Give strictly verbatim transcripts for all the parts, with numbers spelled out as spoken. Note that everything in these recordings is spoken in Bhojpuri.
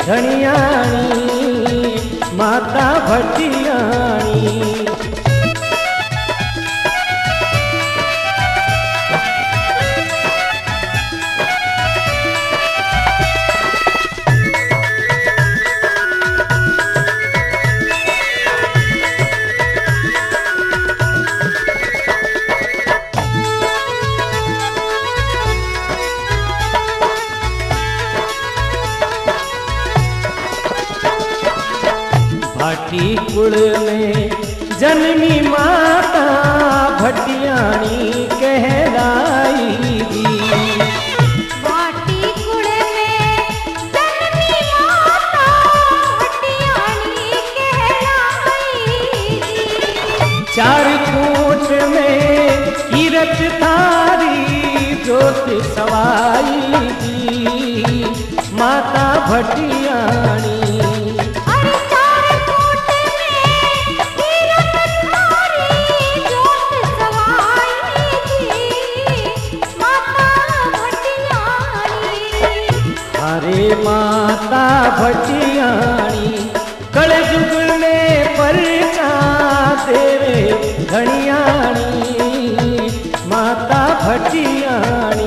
धनियाणी माता भटियाणी। भाटी कुल में जन्मी माता भटियाणी कहलाई दी। भाटी कुल में जन्मी माता भटियाणी कहलाई दी। चार कोट में कीरत थारी जोत सवाई दी माता भटियाणी। अरे माता भटियाणी कल युग में परिचा देवे धनियाणी माता भटियाणी।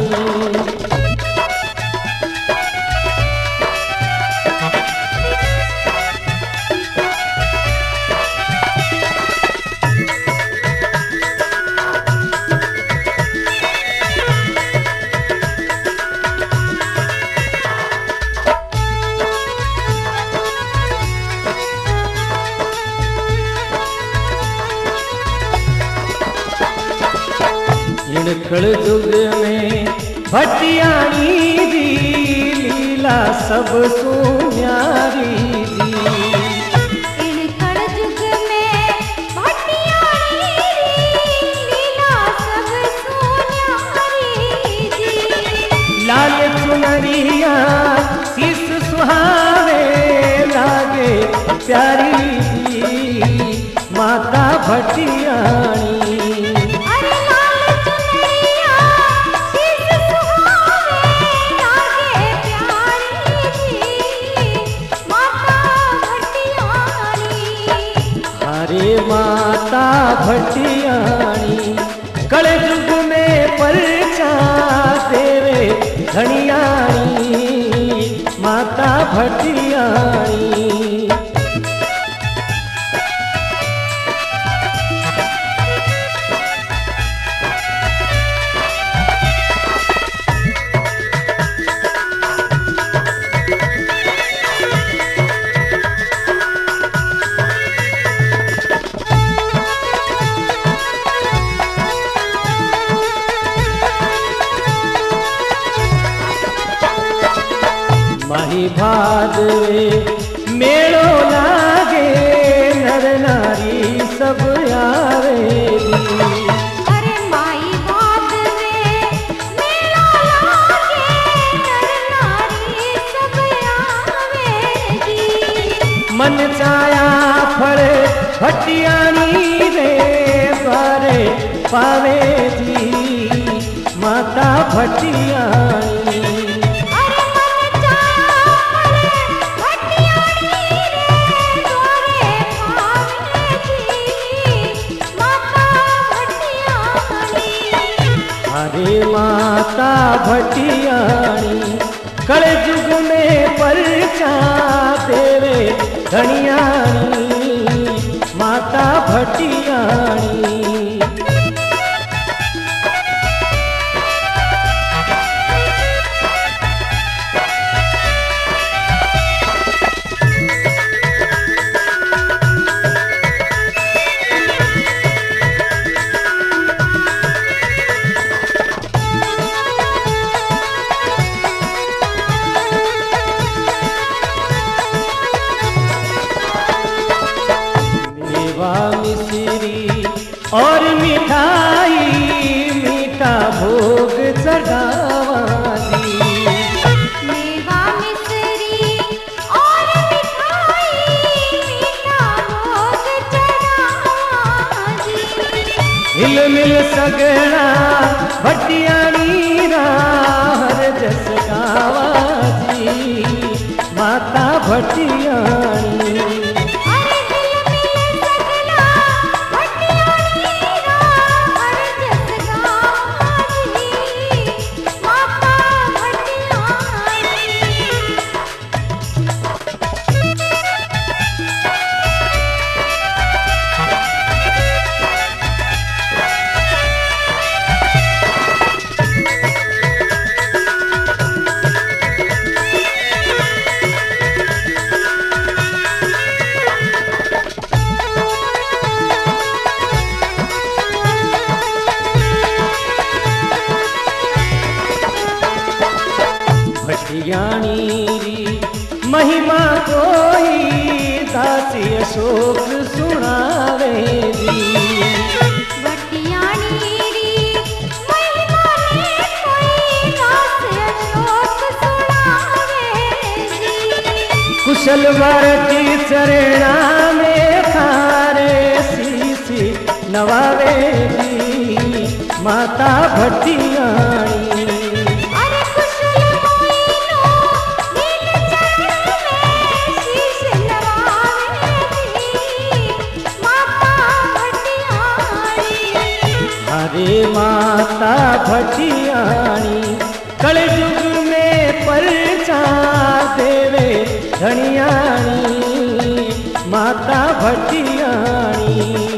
कल युग में भटियाणी दी लीला सब सुन्यारी दी। इन कल युग में भटियाणी दी लीला सब सुन्यारी दी। लाल चुनरिया शीस सुहावे लागे प्यारी दी माता भटियाणी। माता भटियाणी कल युग में परिचा देवे धनियाणी माता भटियाणी। माही भादवे मेलो लागे नर नारी सब आवेगी। अरे माही भादवे मेलो लागे नर नारी सब आवेगी। मन चाया फल भटियाणी रे द्वारे पावेगी माता भटियाणी। अरे माता भटियाणी कल युग में परिचा देवे धनियाणी माता भटियाणी। मिश्री और मिठाई मीठा भोग चढ़ावा दी। मेवा मिश्री और मिठाई मीठा भोग चढ़ावा दी। हिल मिल सगड़ा भटियाणी राहर जस गावा दी माता भटियाणी। अरे दिल मिल सकला भटियाणी रा हर जस गावाजी माता भटियाणी। भटियाणी री महिमा कोई दासी अशोक सुनावे दी। भटियाणी री महिमा ने कोई दास अशोक सुनावे जी। कुशल वर्ती चरणा में थारे सीसी नवावे दी माता भटियाणी। अरे कुशल मोइनो दिल चरण में शीश नवावे जी माता भटियाणी। हरे माता भटियाणी कलयुग में परचार देवे धनियाणी माता भटियाणी।